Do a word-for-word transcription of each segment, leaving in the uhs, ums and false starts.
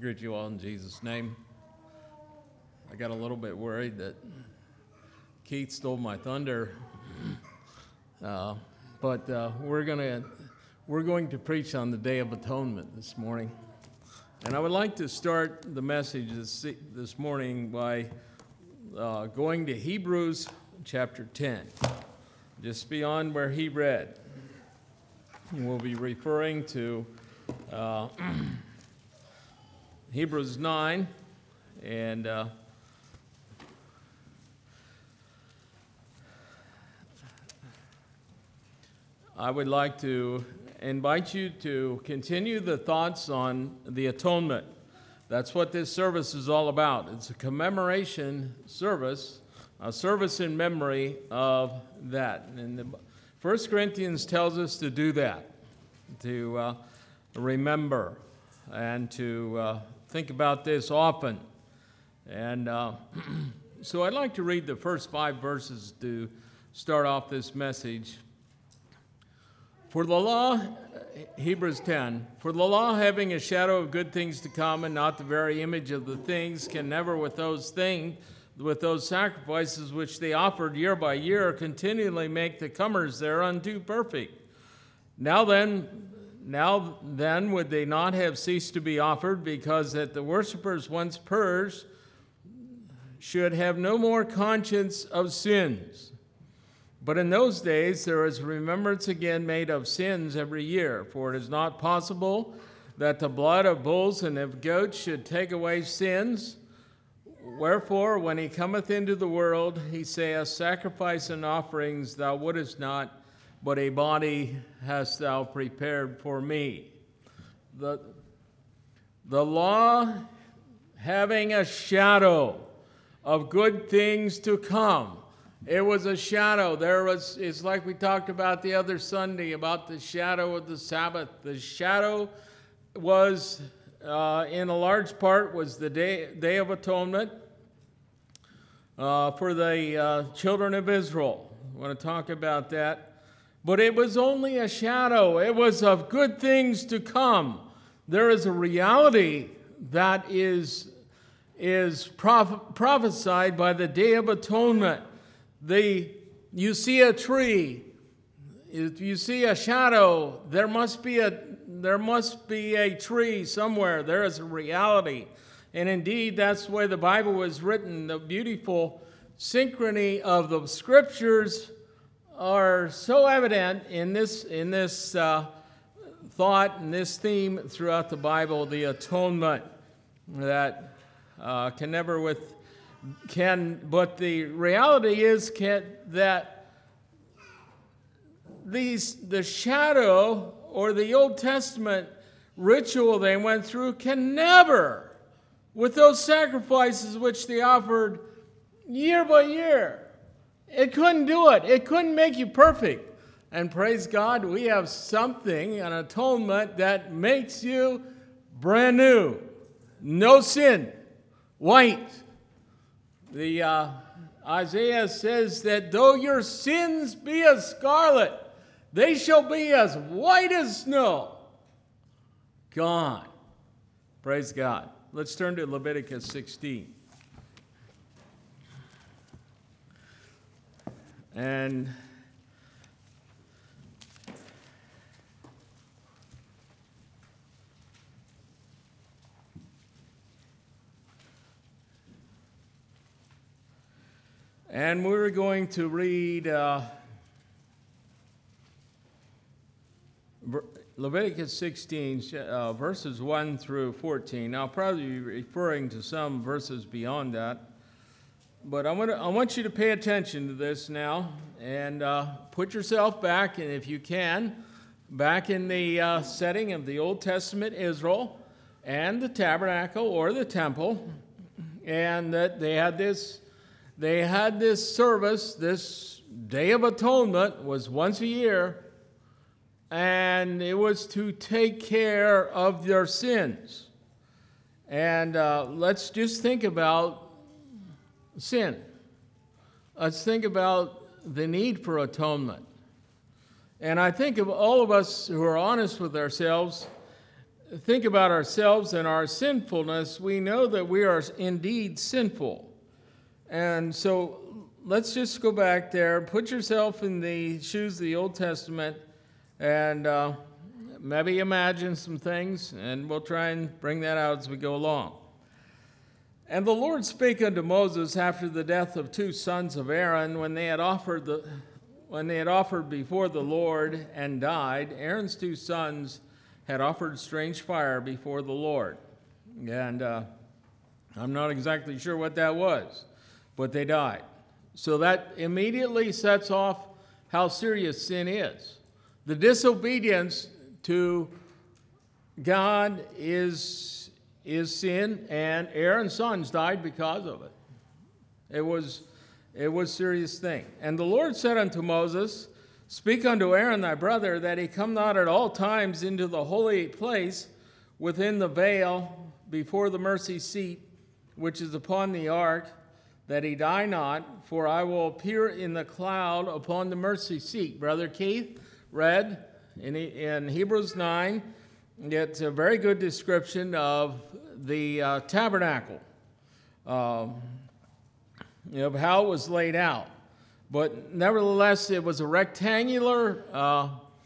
Greet you all in Jesus' name. I got a little bit worried that Keith stole my thunder, uh, but uh, we're gonna we're going to preach on the Day of Atonement this morning, and I would like to start the message this this morning by uh, going to Hebrews chapter ten, just beyond where he read. We'll be referring to uh, Hebrews nine, and uh, I would like to invite you to continue the thoughts on the atonement. That's what this service is all about. It's a commemoration service, a service in memory of that. And the First Corinthians tells us to do that, to uh, remember and to uh, think about this often. And uh, so I'd like to read the first five verses to start off this message. For the law, Hebrews ten, for the law having a shadow of good things to come and not the very image of the things, can never with those things, with those sacrifices which they offered year by year, continually make the comers thereunto perfect. Now then, now then would they not have ceased to be offered, because that the worshippers once purged should have no more conscience of sins. But in those days there is remembrance again made of sins every year, for it is not possible that the blood of bulls and of goats should take away sins. Wherefore, when he cometh into the world, he saith, sacrifice and offerings thou wouldest not, but a body hast thou prepared for me. The, the law having a shadow of good things to come. It was a shadow. There was, it's like we talked about the other Sunday about the shadow of the Sabbath. The shadow was, uh, in a large part, was the Day, day of Atonement uh, for the uh, children of Israel. I want to talk about that. But it was only a shadow. It was of good things to come. There is a reality that is, is proph- prophesied by the Day of Atonement. The, you see a tree, if you see a shadow, there must be a there must be a tree somewhere. There is a reality. And indeed, that's the way the Bible was written. The beautiful synchrony of the scriptures are so evident in this in this uh, thought and this theme throughout the Bible, the atonement, that uh, can never with can but the reality is can that these the shadow or the Old Testament ritual they went through can never, with those sacrifices which they offered year by year, it couldn't do it. It couldn't make you perfect. And praise God, we have something, an atonement that makes you brand new. No sin. White. The uh, Isaiah says that though your sins be as scarlet, they shall be as white as snow. Gone. Praise God. Let's turn to Leviticus sixteen. And and we're going to read uh, Leviticus sixteen, uh, verses one through fourteen. I'll probably be referring to some verses beyond that. But I want to, I want you to pay attention to this now and uh, put yourself back, and if you can, back in the uh, setting of the Old Testament Israel and the tabernacle or the temple, and that they had this, they had this service. This Day of Atonement was once a year, and it was to take care of their sins. And uh, let's just think about sin. Let's think about the need for atonement. And I think of all of us who are honest with ourselves, think about ourselves and our sinfulness, we know that we are indeed sinful. And so let's just go back there, put yourself in the shoes of the Old Testament, and uh, maybe imagine some things, and we'll try and bring that out as we go along. And the Lord spake unto Moses after the death of two sons of Aaron, when they had offered the when they had offered before the Lord and died. Aaron's two sons had offered strange fire before the Lord. And uh, I'm not exactly sure what that was, but they died. So that immediately sets off how serious sin is. The disobedience to God is, is sin, and Aaron's sons died because of it. It was, it was a serious thing. And the Lord said unto Moses, Speak unto Aaron thy brother, that he come not at all times into the holy place within the veil before the mercy seat, which is upon the ark, that he die not, for I will appear in the cloud upon the mercy seat. Brother Keith read in, in Hebrews nine, it's a very good description of the uh, tabernacle, um, of how it was laid out. But nevertheless, it was a rectangular uh,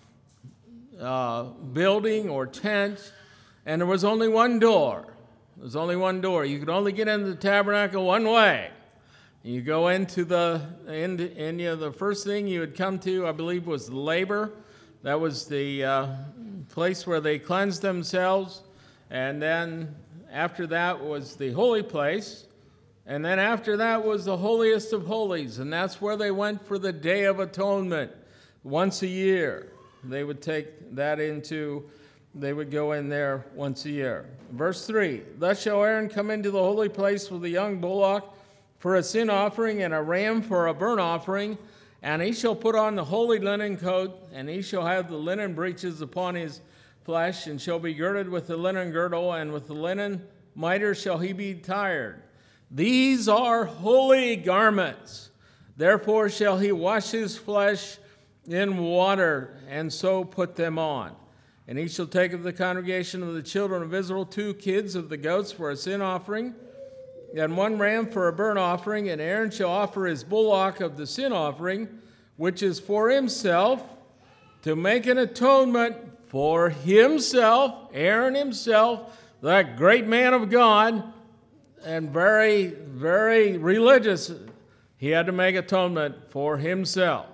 uh, building or tent, and there was only one door. There was only one door. You could only get into the tabernacle one way. You go into the, into, and, you know, the first thing you would come to, I believe, was the labor. That was the uh, place where they cleansed themselves. And then after that was the holy place. And then after that was the holiest of holies. And that's where they went for the Day of Atonement once a year. They would take that into, they would go in there once a year. Verse three, Thus shall Aaron come into the holy place with a young bullock for a sin offering, and a ram for a burnt offering, and he shall put on the holy linen coat, and he shall have the linen breeches upon his flesh, and shall be girded with the linen girdle, and with the linen mitre shall he be attired. These are holy garments. Therefore shall he wash his flesh in water, and so put them on. And he shall take of the congregation of the children of Israel two kids of the goats for a sin offering, and one ram for a burnt offering, and Aaron shall offer his bullock of the sin offering, which is for himself, to make an atonement for himself, Aaron himself, that great man of God, and very, very religious. He had to make atonement for himself.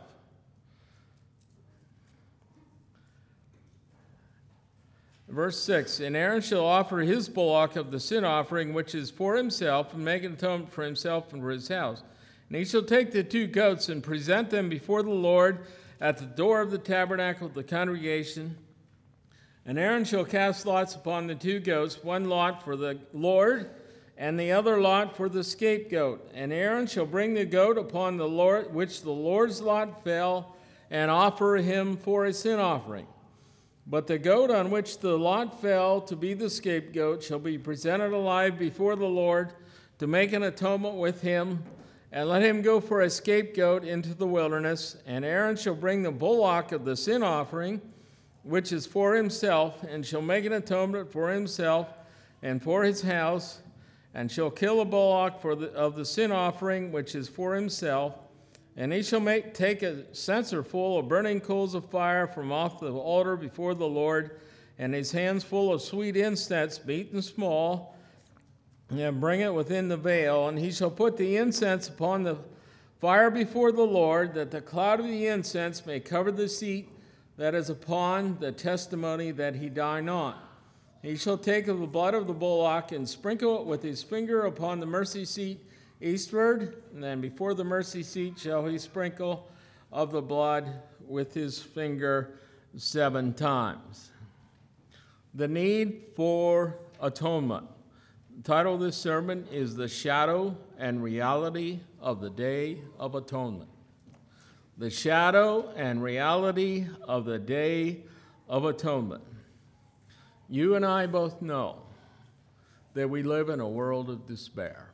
Verse six, And Aaron shall offer his bullock of the sin offering, which is for himself, and make an atonement for himself and for his house. And he shall take the two goats and present them before the Lord at the door of the tabernacle of the congregation. And Aaron shall cast lots upon the two goats, one lot for the Lord, and the other lot for the scapegoat. And Aaron shall bring the goat upon the Lord, which the Lord's lot fell, and offer him for a sin offering. But the goat on which the lot fell to be the scapegoat shall be presented alive before the Lord to make an atonement with him, and let him go for a scapegoat into the wilderness. And Aaron shall bring the bullock of the sin offering, which is for himself, and shall make an atonement for himself and for his house, and shall kill a bullock for the, of the sin offering, which is for himself. And he shall make, take a censer full of burning coals of fire from off the altar before the Lord, and his hands full of sweet incense, beaten small, and bring it within the veil. And he shall put the incense upon the fire before the Lord, that the cloud of the incense may cover the seat that is upon the testimony that he die not. He shall take of the blood of the bullock and sprinkle it with his finger upon the mercy seat eastward, and then before the mercy seat shall he sprinkle of the blood with his finger seven times. The need for atonement. The title of this sermon is The Shadow and Reality of the Day of Atonement. The shadow and reality of the Day of Atonement. You and I both know that we live in a world of despair.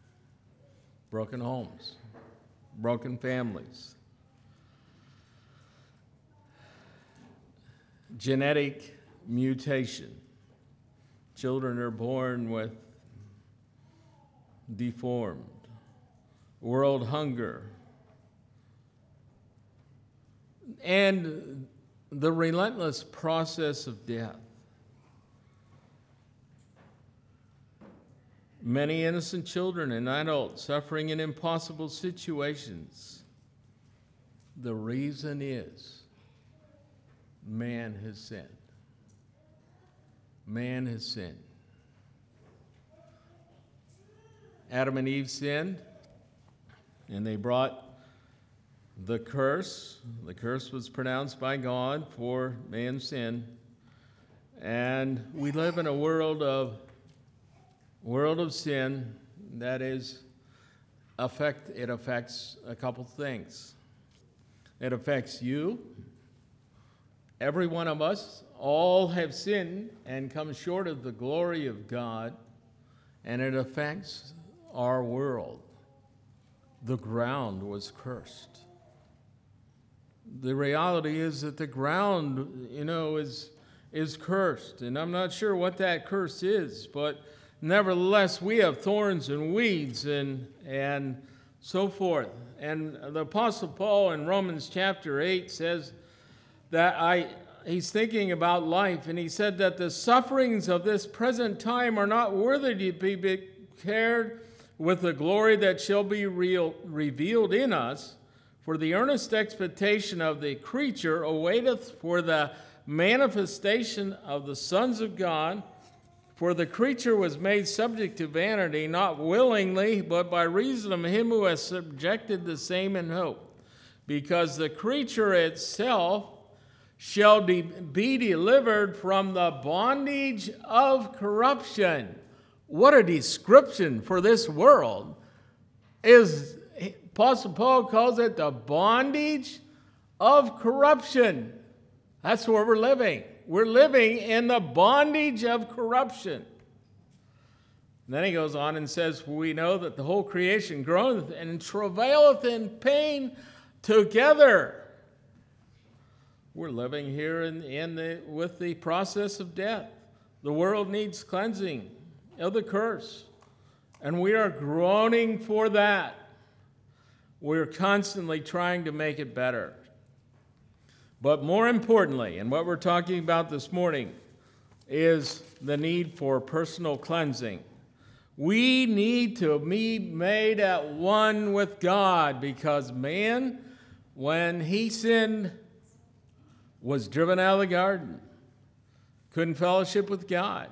Broken homes, broken families, genetic mutation, Children are born with deformed, world hunger, and the relentless process of death. Many innocent children and adults suffering in impossible situations. The reason is man has sinned. Man has sinned. Adam and Eve sinned, and they brought the curse. The curse was pronounced by God for man's sin. And we live in a world of world of sin that is affect it affects a couple things. It affects you. Every one of us, all have sinned and come short of the glory of God, and it affects our world. The ground was cursed. The reality is that the ground, you know, is is cursed, and I'm not sure what that curse is, but nevertheless, we have thorns and weeds and and so forth. And the Apostle Paul in Romans chapter eight says that I he's thinking about life, and he said that the sufferings of this present time are not worthy to be compared with the glory that shall be real, revealed in us. For the earnest expectation of the creature awaiteth for the manifestation of the sons of God. For the creature was made subject to vanity, not willingly, but by reason of him who has subjected the same in hope. Because the creature itself shall de- be delivered from the bondage of corruption. What a description for this world. Is Apostle Paul calls it the bondage of corruption. That's where we're living. We're living in the bondage of corruption. And then he goes on and says, "For we know that the whole creation groaneth and travaileth in pain together." We're living here in, in the, with the process of death. The world needs cleansing of the curse, and we are groaning for that. We're constantly trying to make it better. But more importantly, and what we're talking about this morning, is the need for personal cleansing. We need to be made at one with God, because man, when he sinned, was driven out of the garden, couldn't fellowship with God.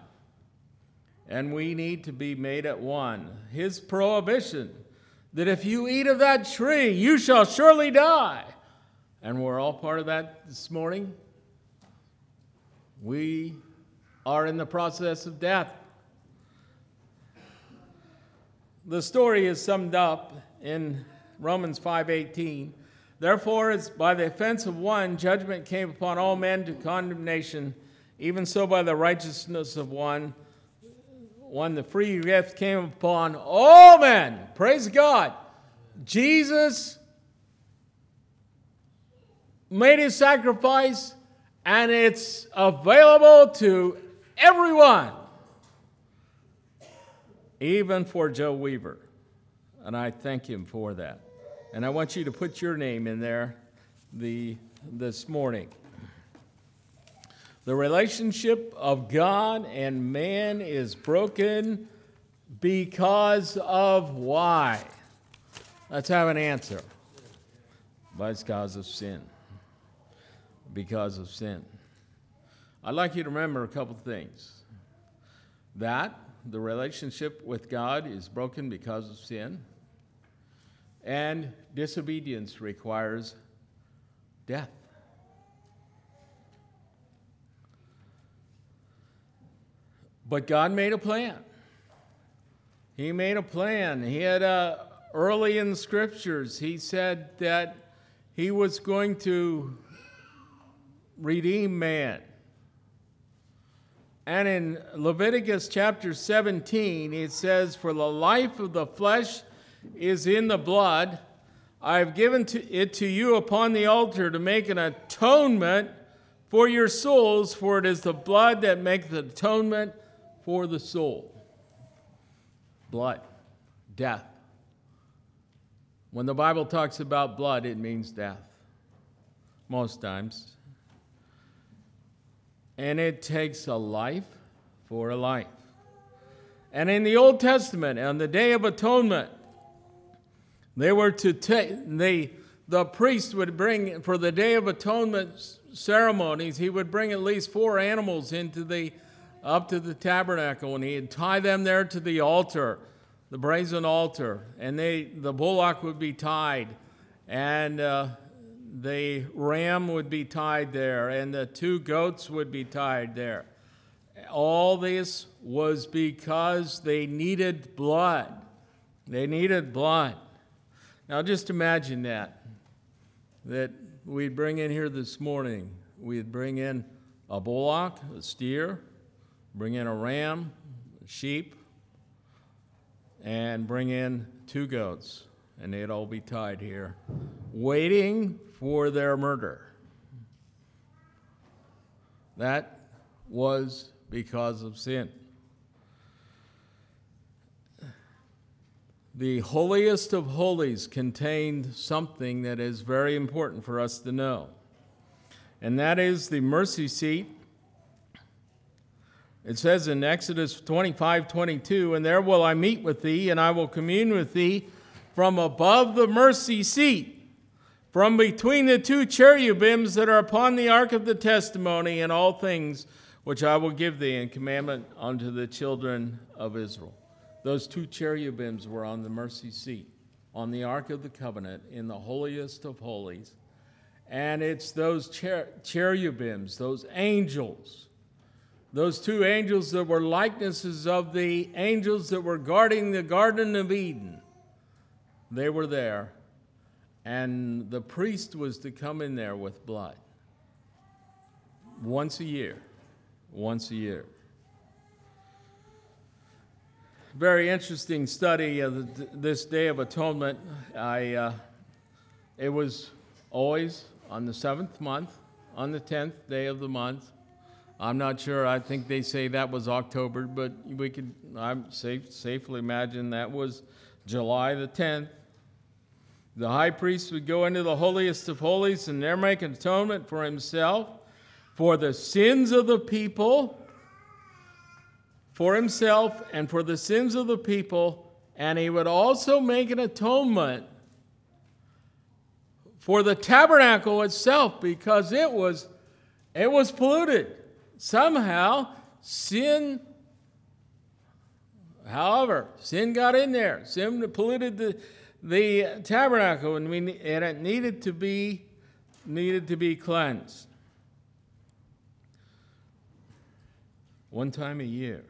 And we need to be made at one. His prohibition that if you eat of that tree, you shall surely die. And we're all part of that this morning. We are in the process of death. The story is summed up in Romans five eighteen. Therefore, as by the offense of one, judgment came upon all men to condemnation, even so by the righteousness of one, one the free gift came upon all men. Praise God. Jesus made his sacrifice, and it's available to everyone, even for Joe Weaver. And I thank him for that. And I want you to put your name in there the, this morning. The relationship of God and man is broken because of why? Let's have an answer. Because of sin. Because of sin. I'd like you to remember a couple things. That the relationship with God is broken because of sin. And disobedience requires death. But God made a plan. He made a plan. He had a, early in the scriptures, he said that he was going to redeem man. And in Leviticus chapter seventeen, it says, "For the life of the flesh is in the blood. I have given to it to you upon the altar to make an atonement for your souls, for it is the blood that maketh atonement for the soul. Blood, death. When the Bible talks about blood, it means death, most times. And it takes a life for a life. And in the Old Testament, on the Day of Atonement, they were to take, they, the priest would bring, for the Day of Atonement ceremonies, he would bring at least four animals into the, up to the tabernacle, and he'd tie them there to the altar, the brazen altar, and they, the bullock would be tied, and uh, the ram would be tied there, and the two goats would be tied there. All this was because they needed blood. They needed blood. Now just imagine that, that we'd bring in here this morning, we'd bring in a bullock, a steer, bring in a ram, a sheep, and bring in two goats, and they'd all be tied here, waiting for their murder. That was because of sin. The holiest of holies contained something that is very important for us to know, and that is the mercy seat. It says in Exodus twenty-five twenty-two, "And there will I meet with thee, and I will commune with thee from above the mercy seat, from between the two cherubims that are upon the ark of the testimony, and all things which I will give thee in commandment unto the children of Israel." Those two cherubims were on the mercy seat, on the Ark of the Covenant, in the holiest of holies. And it's those cher- cherubims, those angels, those two angels that were likenesses of the angels that were guarding the Garden of Eden. They were there, and the priest was to come in there with blood once a year, once a year. Very interesting study of the, this Day of Atonement. I, uh, it was always on the seventh month, on the tenth day of the month. I'm not sure. I think they say that was October, but we could I'm safe, safely imagine that was July the tenth. The high priest would go into the holiest of holies and there make an atonement for himself, for the sins of the people, for himself and for the sins of the people, and he would also make an atonement for the tabernacle itself, because it was it was polluted. Somehow sin, however, sin got in there. Sin polluted the the tabernacle, and we and it needed to be needed to be cleansed. One time a year,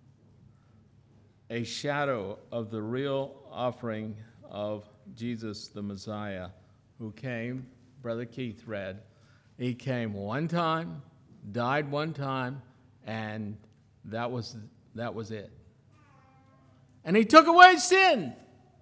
a shadow of the real offering of Jesus the Messiah, who came, Brother Keith read, he came one time, died one time, and that was that was it. And he took away sin.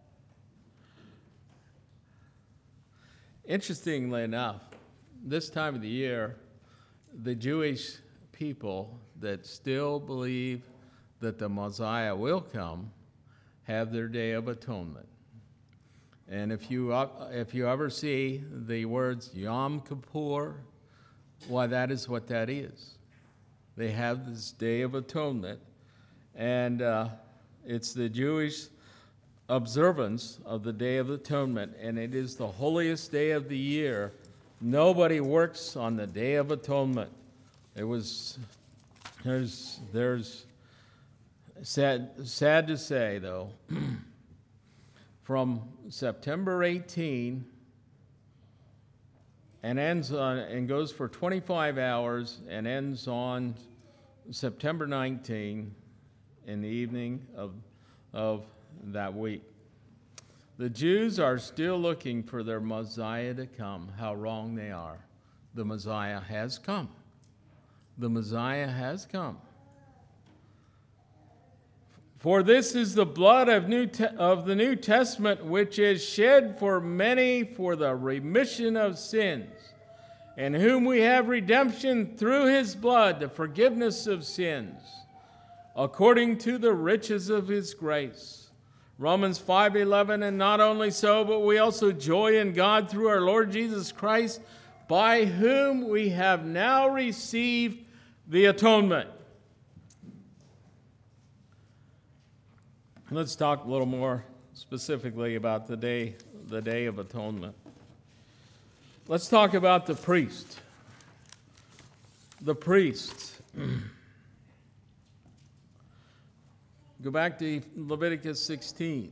Interestingly enough, this time of the year, the Jewish people that still believe that the Messiah will come have their Day of Atonement. And if you if you ever see the words Yom Kippur, why, that is what that is. They have this Day of Atonement, and uh, it's the Jewish observance of the Day of Atonement, and it is the holiest day of the year. Nobody works on the Day of Atonement. It was there's there's sad sad to say though. From September eighteenth and ends on and goes for twenty-five hours and ends on September nineteenth in the evening of of that week. The Jews are still looking for their Messiah to come. How wrong they are. The Messiah has come. The Messiah has come. For this is the blood of, New Te- of the New Testament, which is shed for many for the remission of sins, in whom we have redemption through his blood, the forgiveness of sins. according to the riches of his grace. Romans five eleven, and not only so, but we also joy in God through our Lord Jesus Christ, by whom we have now received the atonement. Let's talk a little more specifically about the day, the Day of Atonement. Let's talk about the priest. The priest. Go back to Leviticus sixteen.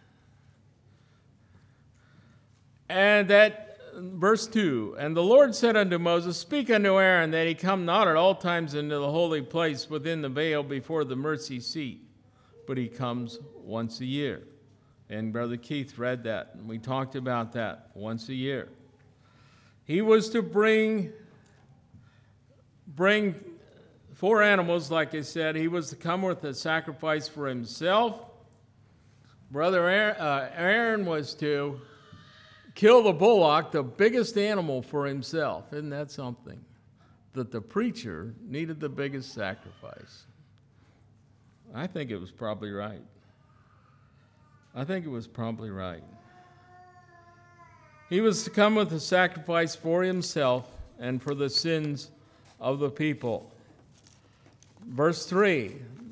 And that, verse two, and the Lord said unto Moses, speak unto Aaron that he come not at all times into the holy place within the veil before the mercy seat, but he comes once a year. And Brother Keith read that, and we talked about that, once a year. He was to bring, bring four animals, like I said. He was to come with a sacrifice for himself. Brother Aaron, uh, Aaron was to kill the bullock, the biggest animal, for himself. Isn't that something? That the preacher needed the biggest sacrifice. I think it was probably right. I think it was probably right. He was to come with a sacrifice for himself and for the sins of the people. Verse three,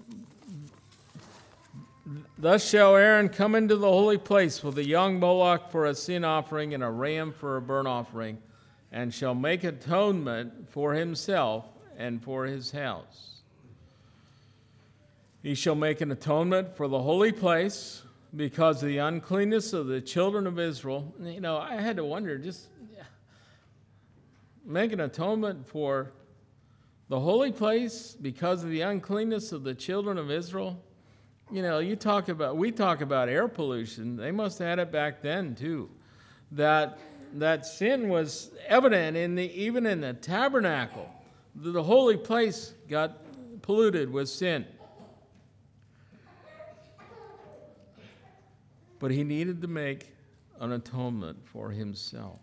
thus shall Aaron come into the holy place with a young bullock for a sin offering and a ram for a burnt offering, and shall make atonement for himself and for his house. He shall make an atonement for the holy place because of the uncleanness of the children of Israel. You know, I had to wonder, just yeah, make an atonement for the holy place because of the uncleanness of the children of Israel. You know, you talk about, we talk about air pollution. They must have had it back then too. That that sin was evident in the even in the tabernacle. The, the holy place got polluted with sin. But he needed to make an atonement for himself.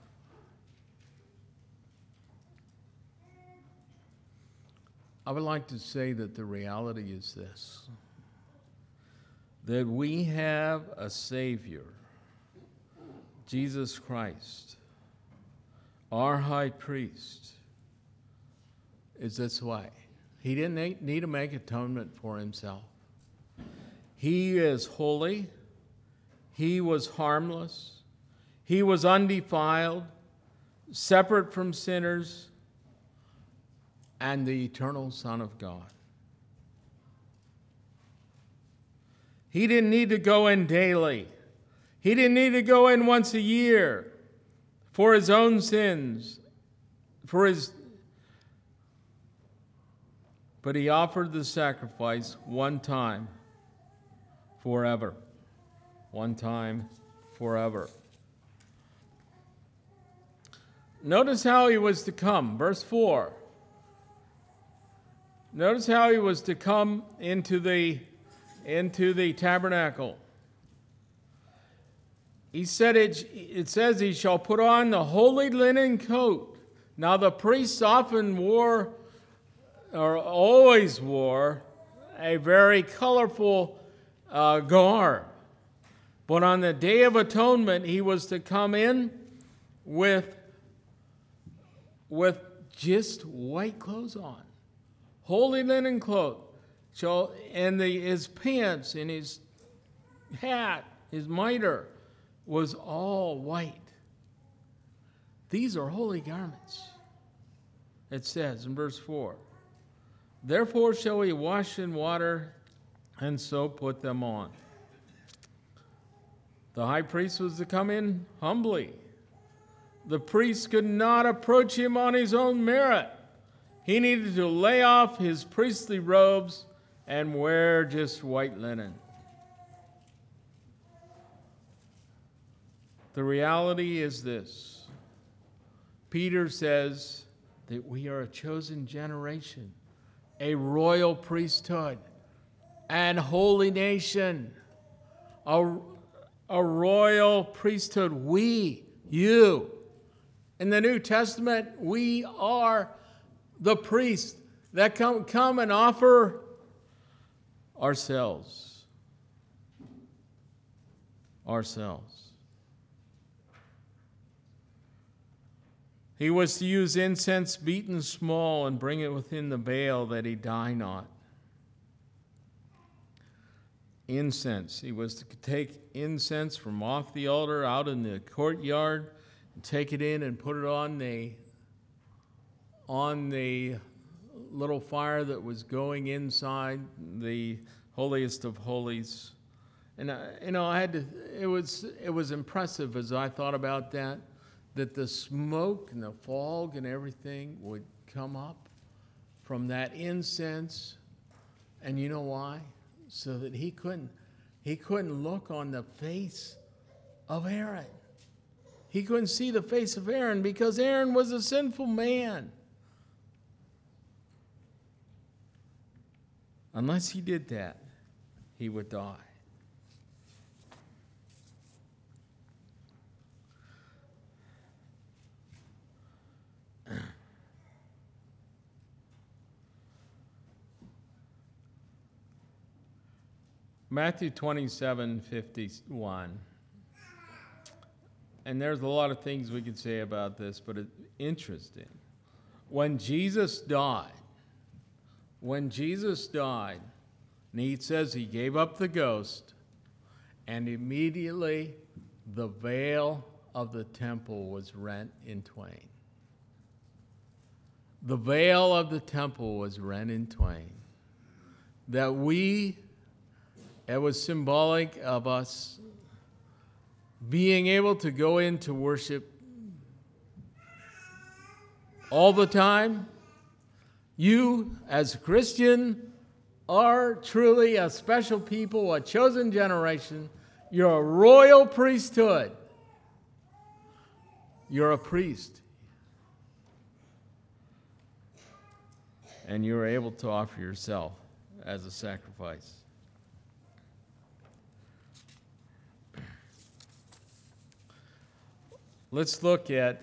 I would like to say that the reality is this, that we have a Savior, Jesus Christ, our high priest. Is this way. He didn't need to make atonement for himself. He is holy. He was harmless. He was undefiled, separate from sinners, and the eternal Son of God. He didn't need to go in daily. He didn't need to go in once a year for his own sins, for his, but he offered the sacrifice one time forever. One time forever. Notice how he was to come. Verse four. Notice how he was to come into the, into the tabernacle. He said, it, it says he shall put on the holy linen coat. Now the priests often wore, or always wore, a very colorful uh, garb. But on the Day of Atonement, he was to come in with, with just white clothes on. Holy linen cloth, so, and the, his pants and his hat, his mitre, was all white. These are holy garments, it says in verse four. Therefore shall he wash in water, and so put them on. The high priest was to come in humbly. The priest could not approach him on his own merit. He needed to lay off his priestly robes and wear just white linen. The reality is this. Peter says that we are a chosen generation, a royal priesthood, and holy nation. A, a royal priesthood. We, you. In the New Testament, we are the priests that come, come and offer ourselves. Ourselves. He was to use incense beaten small and bring it within the veil that he die not. Incense. He was to take incense from off the altar out in the courtyard and take it in and put it on the on the little fire that was going inside the holiest of holies. And I, you know, I had to. It was it was impressive as I thought about that, that the smoke and the fog and everything would come up from that incense. And you know why? So that he couldn't he couldn't look on the face of Aaron. He couldn't see the face of Aaron because Aaron was a sinful man. Unless he did that, he would die. Matthew twenty-seven fifty-one. And there's a lot of things we could say about this, but it's interesting. When Jesus died, when Jesus died, and he says he gave up the ghost, and immediately the veil of the temple was rent in twain. The veil of the temple was rent in twain. That we, it was symbolic of us being able to go into worship all the time. You, as a Christian, are truly a special people, a chosen generation. You're a royal priesthood. You're a priest. And you're able to offer yourself as a sacrifice. Let's look at,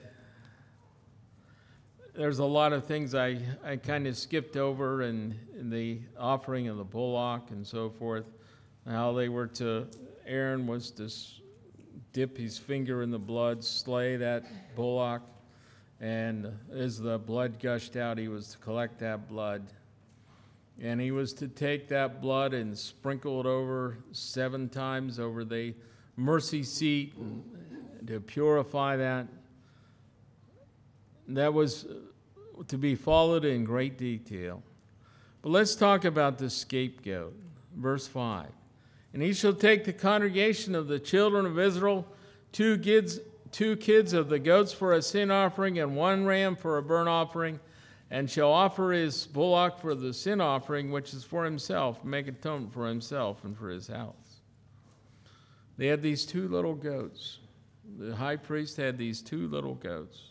there's a lot of things I, I kind of skipped over in, in the offering of the bullock and so forth, how they were to, Aaron was to dip his finger in the blood, slay that bullock, and as the blood gushed out, he was to collect that blood. And he was to take that blood and sprinkle it over seven times over the mercy seat and to purify that. That was to be followed in great detail. But let's talk about the scapegoat. Verse five. And he shall take the congregation of the children of Israel, two kids, two kids of the goats for a sin offering, and one ram for a burnt offering, and shall offer his bullock for the sin offering, which is for himself, make atonement for himself and for his house. They had these two little goats. The high priest had these two little goats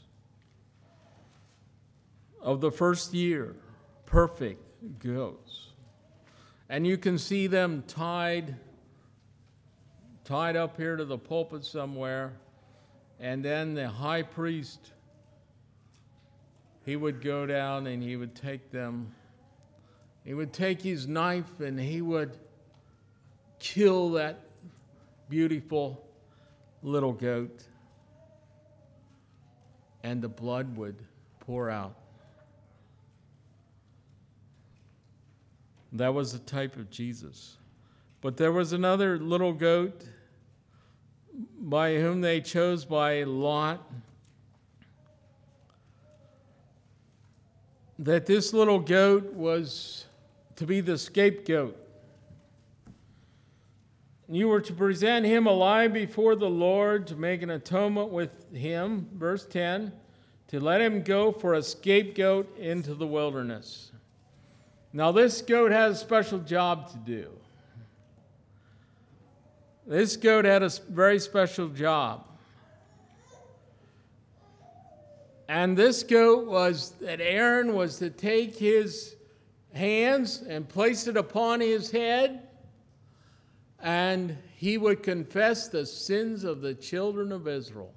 of the first year, perfect goats. And you can see them tied, tied up here to the pulpit somewhere. And then the high priest, he would go down and he would take them. He would take his knife and he would kill that beautiful little goat, and the blood would pour out. That was the type of Jesus. But there was another little goat by whom they chose by lot, that this little goat was to be the scapegoat. You were to present him alive before the Lord to make an atonement with him, verse ten, to let him go for a scapegoat into the wilderness. Now this goat has a special job to do. This goat had a very special job. And this goat was that Aaron was to take his hands and place it upon his head, and he would confess the sins of the children of Israel.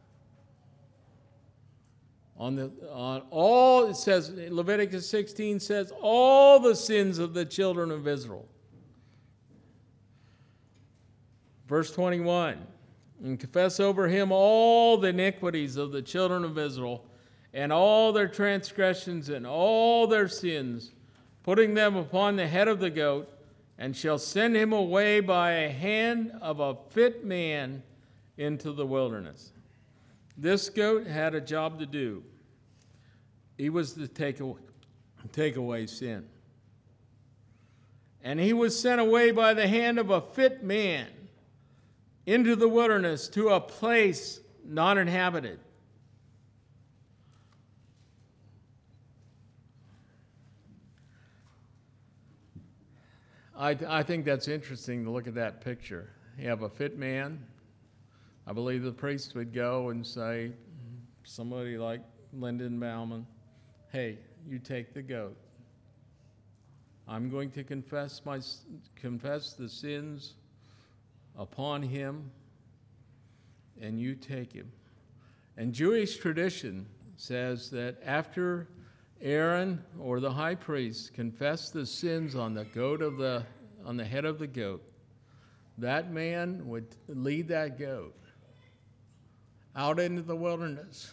On the on all, it says, Leviticus sixteen says, all the sins of the children of Israel. Verse twenty-one, and confess over him all the iniquities of the children of Israel, and all their transgressions and all their sins, putting them upon the head of the goat, and shall send him away by a hand of a fit man into the wilderness. This goat had a job to do. He was to take away, take away sin. And he was sent away by the hand of a fit man into the wilderness to a place not inhabited. I, I think that's interesting to look at that picture. You have a fit man. I believe the priest would go and say, somebody like Lyndon Bauman, hey, you take the goat. I'm going to confess my confess the sins upon him, and you take him. And Jewish tradition says that after Aaron or the high priest confessed the sins on the goat of the on the head of the goat, that man would lead that goat out into the wilderness,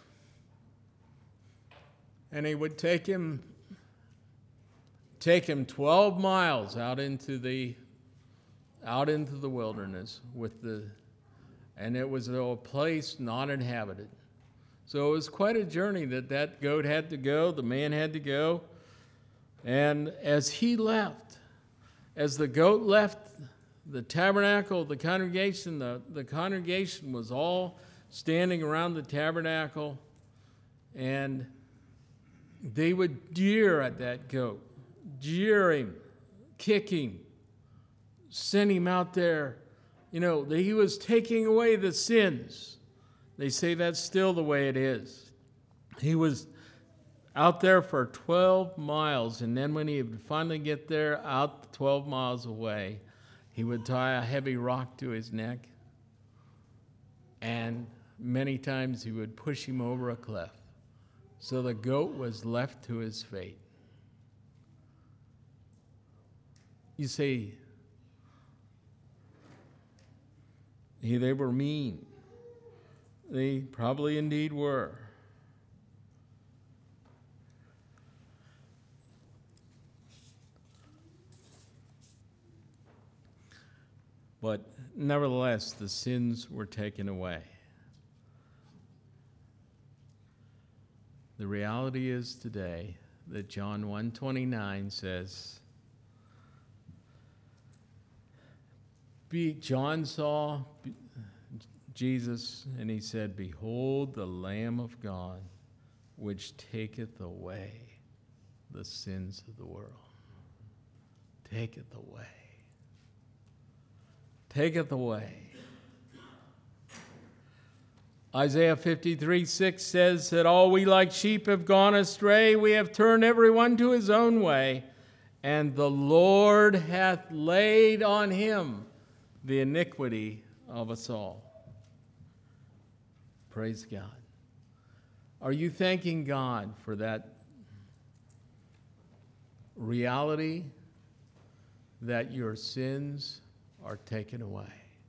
and he would take him take him twelve miles out into the out into the wilderness with the and it was a place not inhabited. So it was quite a journey that that goat had to go, the man had to go. And as he left, as the goat left the tabernacle, the congregation, the, the congregation was all standing around the tabernacle, and they would jeer at that goat, jeer him, kick him, send him out there. You know, that he was taking away the sins. They say that's still the way it is. He was out there for twelve miles, and then when he would finally get there, out twelve miles away, he would tie a heavy rock to his neck, and many times he would push him over a cliff. So the goat was left to his fate. You say, they were mean. They probably indeed were. But nevertheless, the sins were taken away. The reality is today that John one twenty-nine says, Be, John saw Jesus, and he said, Behold the Lamb of God, which taketh away the sins of the world. Taketh away. Taketh away. Isaiah fifty-three six says that all we like sheep have gone astray. We have turned everyone to his own way, and the Lord hath laid on him the iniquity of us all. Praise God. Are you thanking God for that reality that your sins are taken away?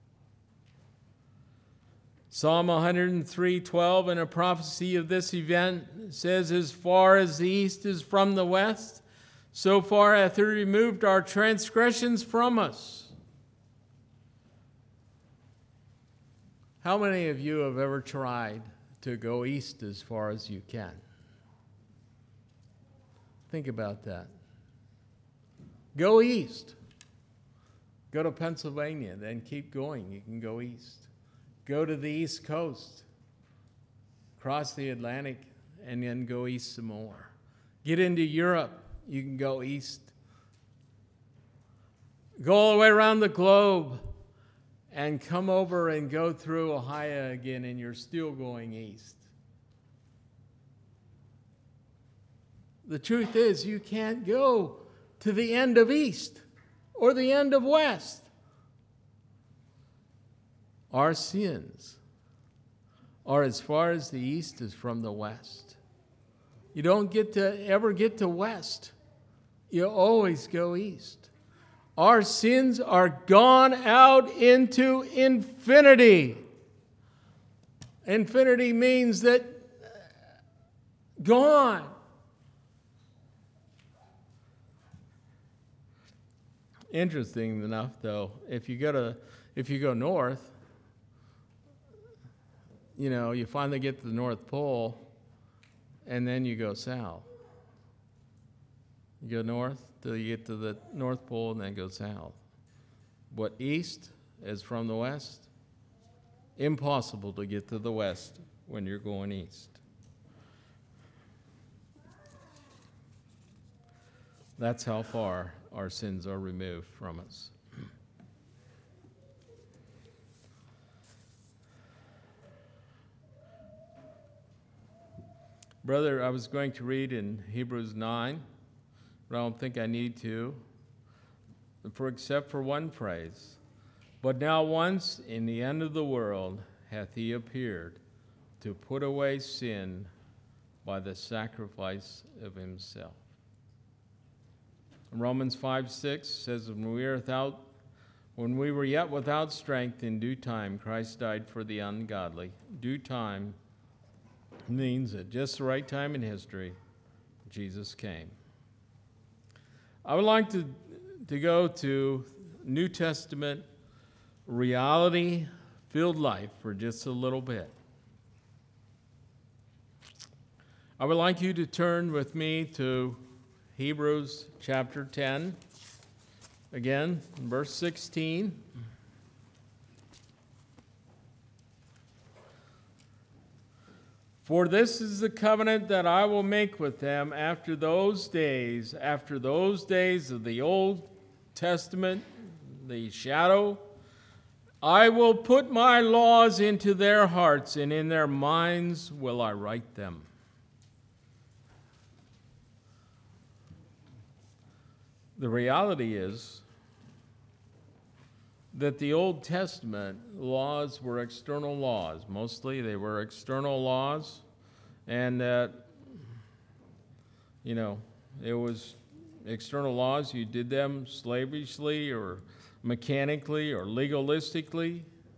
Psalm one oh three twelve, in a prophecy of this event, says, As far as the east is from the west, so far hath he removed our transgressions from us. How many of you have ever tried to go east as far as you can? Think about that. Go east. Go to Pennsylvania, then keep going. You can go east. Go to the East Coast. Cross the Atlantic, and then go east some more. Get into Europe. You can go east. Go all the way around the globe and come over and go through Ohio again, and you're still going east. The truth is, you can't go to the end of east or the end of west. Our sins are as far as the east is from the west. You don't get to ever get to west. You always go east. Our sins are gone out into infinity. Infinity means that gone. Interesting enough, though, if you go to if you go north, you know, you finally get to the North Pole, and then you go south. You go north till you get to the North Pole, and then go south. What east is from the west? Impossible to get to the west when you're going east. That's how far our sins are removed from us. Brother, I was going to read in Hebrews nine, but I don't think I need to, for except for one phrase. But now once in the end of the world hath he appeared to put away sin by the sacrifice of himself. Romans five six says, when we, are without, when we were yet without strength, in due time Christ died for the ungodly. Due time means at just the right time in history, Jesus came. I would like to, to go to New Testament reality-filled life for just a little bit. I would like you to turn with me to Hebrews chapter ten, again, verse sixteen. For this is the covenant that I will make with them after those days, after those days of the Old Testament, the shadow. I will put my laws into their hearts, and in their minds will I write them. The reality is that the Old Testament laws were external laws. Mostly they were external laws, and that, you know, it was external laws. You did them slavishly or mechanically or legalistically,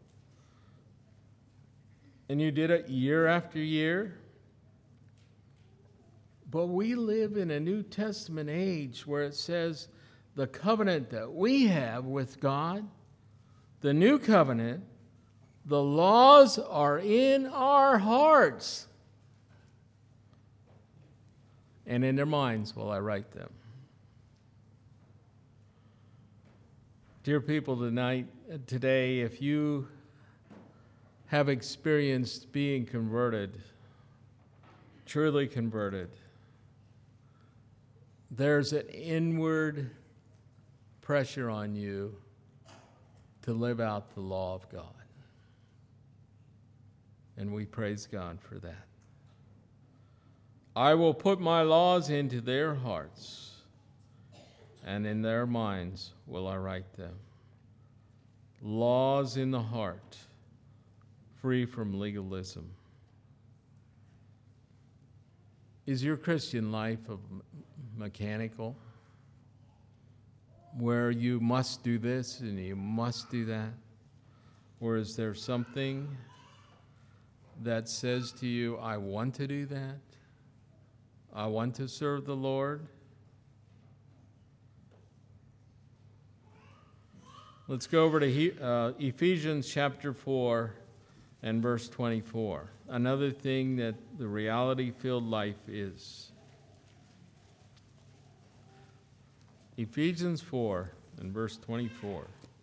and you did it year after year. But we live in a New Testament age where it says the covenant that we have with God, the new covenant, the laws are in our hearts, and in their minds will I write them. Dear people, tonight, today, if you have experienced being converted, truly converted, there's an inward pressure on you to live out the law of God. And we praise God for that. I will put my laws into their hearts, and in their minds will I write them. Laws in the heart, free from legalism. Is your Christian life a mechanical, where you must do this and you must do that? Or is there something that says to you, I want to do that? I want to serve the Lord? Let's go over to he, uh, Ephesians chapter four and verse twenty-four. Another thing that the reality-filled life is. Ephesians four and verse twenty-four.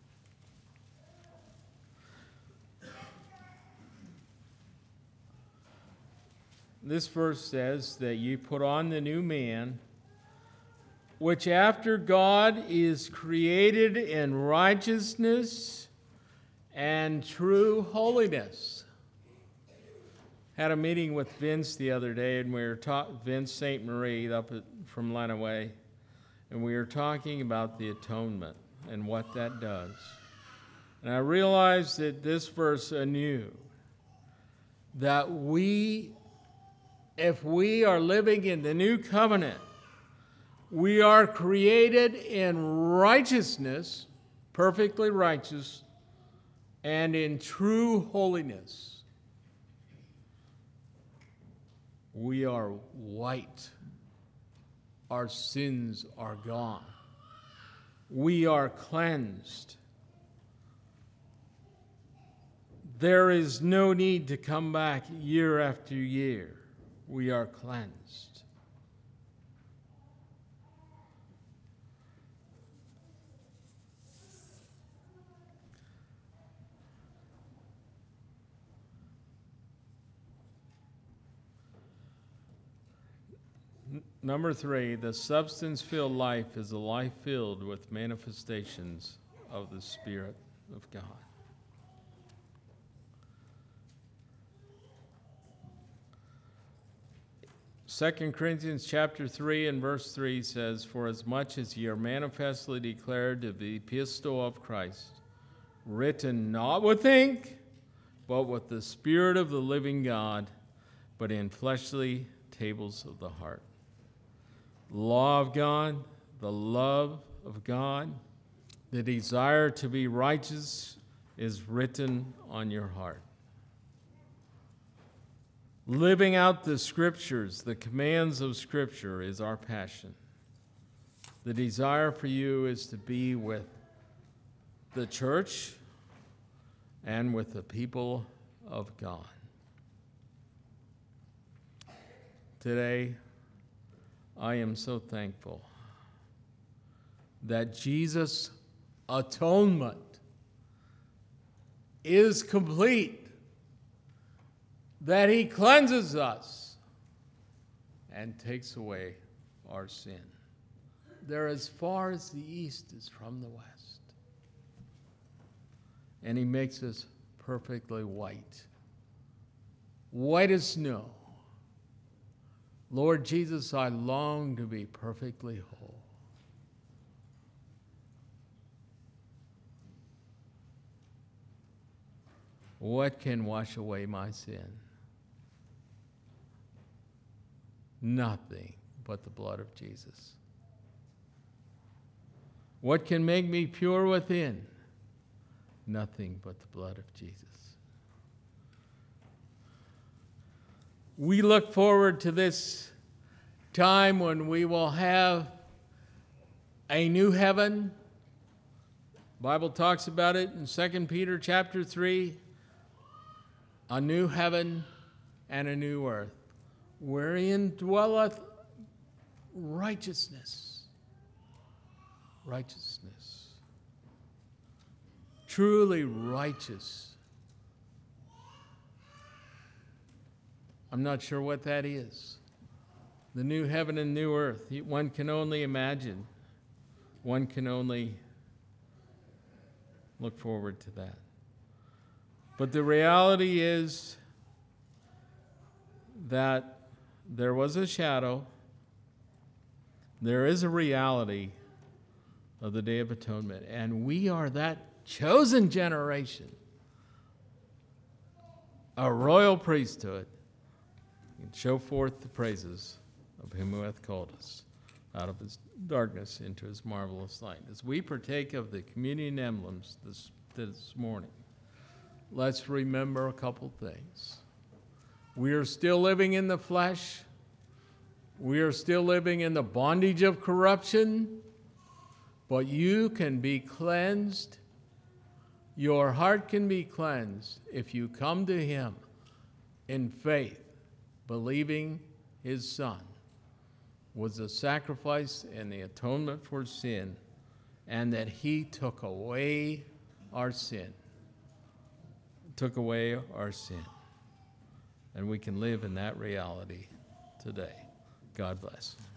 This verse says that you put on the new man, which after God is created in righteousness and true holiness. Had a meeting with Vince the other day, and we were talking, Vince Saint Marie up at, from Lenawee, and we were talking about the atonement and what that does. And I realized that this verse anew, that we, if we are living in the new covenant, We are created in righteousness, perfectly righteous, and in true holiness. We are white. Our sins are gone. We are cleansed. There is no need to come back year after year. We are cleansed. N- Number three, the substance-filled life is a life filled with manifestations of the Spirit of God. Second Corinthians chapter three and verse three says, "For as much as ye are manifestly declared to be epistle of Christ, written not with ink, but with the Spirit of the living God, but in fleshly tables of the heart." Law of God, the love of God, the desire to be righteous is written on your heart. Living out the Scriptures, the commands of Scripture, is our passion. The desire for you is to be with the church and with the people of God. Today, I am so thankful that Jesus' atonement is complete, that he cleanses us and takes away our sin. They're as far as the east is from the west. And he makes us perfectly white, white as snow. Lord Jesus, I long to be perfectly whole. What can wash away my sin? Nothing but the blood of Jesus. What can make me pure within? Nothing but the blood of Jesus. We look forward to this time when we will have a new heaven. The Bible talks about it in Second Peter chapter three, a new heaven and a new earth, wherein dwelleth righteousness. Righteousness. Truly righteous. I'm not sure what that is. The new heaven and new earth. One can only imagine. One can only look forward to that. But the reality is that there was a shadow. There is a reality of the Day of Atonement. And we are that chosen generation, a royal priesthood, and show forth the praises of him who hath called us out of his darkness into his marvelous light. As we partake of the communion emblems this, this morning, let's remember a couple things. We are still living in the flesh. We are still living in the bondage of corruption, but you can be cleansed. Your heart can be cleansed if you come to him in faith, believing his Son was the sacrifice and the atonement for sin, and that he took away our sin. Took away our sin. And we can live in that reality today. God bless.